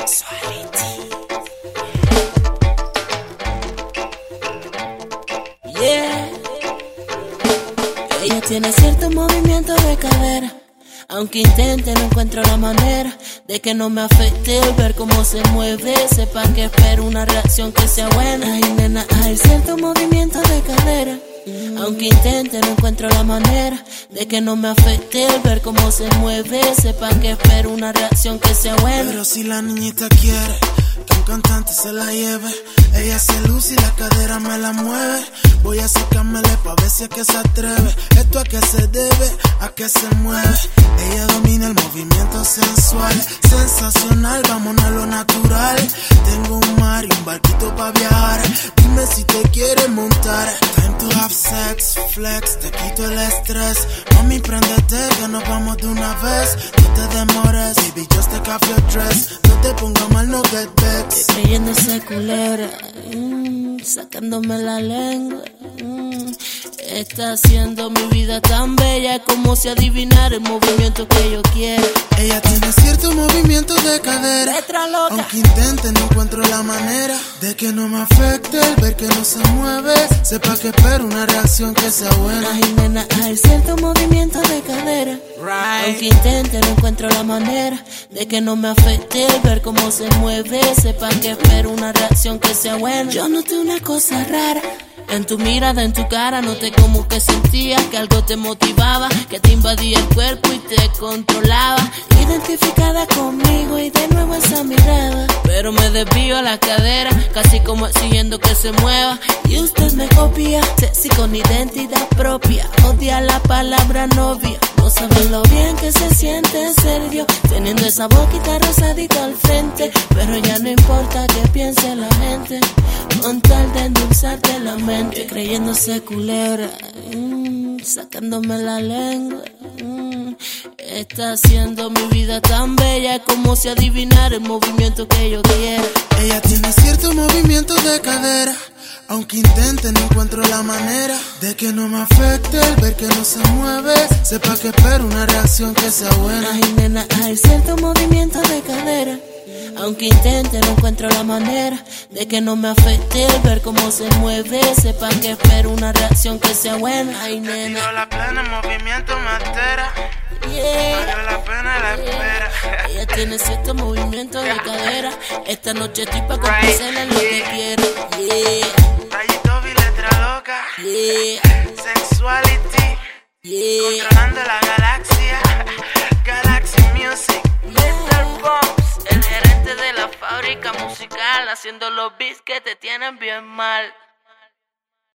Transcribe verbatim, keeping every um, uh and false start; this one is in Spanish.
Sexuality. Yeah. Ella tiene cierto movimiento de cadera. Aunque intente, no encuentro la manera de que no me afecte el ver cómo se mueve. Sepa que espero una reacción que sea buena. Ay, nena, hay cierto movimiento de cadera. Aunque intente, no encuentro la manera de que no me afecte el ver cómo se mueve. Sepa que espero una reacción que sea buena. Pero si la niñita quiere que un cantante se la lleve, ella se luce y la cadera me la mueve. Voy a sacármele pa' ver si es que se atreve. Esto a qué se debe, a qué se mueve. Ella domina el movimiento sensual, sensacional, vámonos a lo natural. Tengo un mar y un barquito pa' viajar. Dime si te quieres montar. Time to have sex, flex, te quito el estrés. Mami, préndete que nos vamos de una vez. No te demores, baby, just take off your dress. No te pongas mal, no get vexed. Creyéndose culera, mm, sacándome la lengua. Mm, está haciendo mi vida tan bella como si adivinara el movimiento que yo quiero. Ella tiene cierto movimiento de cadera. Letra loca. Aunque intente, no encuentro la manera de que no me afecte el ver que no se mueve. Sepa que espero una reacción que sea buena. Ay, nena, hay cierto movimiento de cadera. Right. Aunque intente, no encuentro la manera de que no me afecte el ver cómo se mueve. Sepa que espero una reacción que sea buena. Yo noté una cosa rara en tu mirada, en tu cara, noté como que sentías que algo te motivaba, que te invadía el cuerpo y te controlaba. Identificada conmigo y de nuevo esa mirada, pero me desvío a la cadera, casi como exigiendo que se mueva. Y usted me copia, sexy con identidad propia. Odia la palabra novia, no saben lo bien que se siente ser yo, teniendo esa boquita rosadita al frente. Pero ya no importa que piense la gente, con tal de endulzarte la mente. Creyéndose culera, mm, sacándome la lengua. Mm, está haciendo mi vida tan bella como si adivinara el movimiento que yo quiero. Ella tiene cierto movimiento de cadera. Aunque intente, no encuentro la manera de que no me afecte el ver que no se mueve. Sepa que espero una reacción que sea buena. Ay, nena, hay cierto movimiento de cadera. Aunque intente, no encuentro la manera de que no me afecte el ver cómo se mueve. Sepa que espero una reacción que sea buena. Ay, nena. Tiro la plena, el movimiento me altera. Yeah. Valió la pena la espera. Ella tiene cierto movimiento de cadera. Esta noche estoy pa' complacerle lo que quiera. Yeah. Rayito y letra loca. Yeah. Sexuality. Yeah. Controlando la galaxia. Galaxy Music. mister Pops, el gerente de la fábrica musical, haciendo los beats que te tienen bien mal.